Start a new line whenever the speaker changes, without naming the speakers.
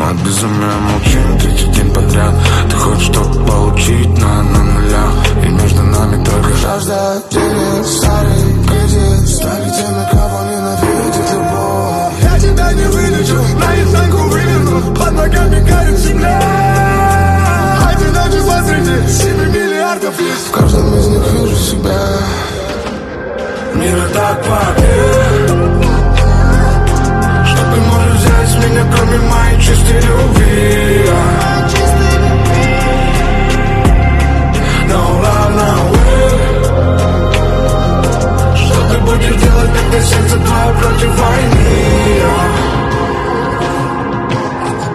от безумия молчим третий день подряд. Ты хочешь что-то получить, но на нулях. И между нами только жажда денег. Старый кредит, стали теми, кого ненавидит любовь. Я тебя не вылечу, наизнанку выверну, под ногами горит земля. Одиночество среди 7 миллиардов лиц. В каждом из них вижу себя. Мир так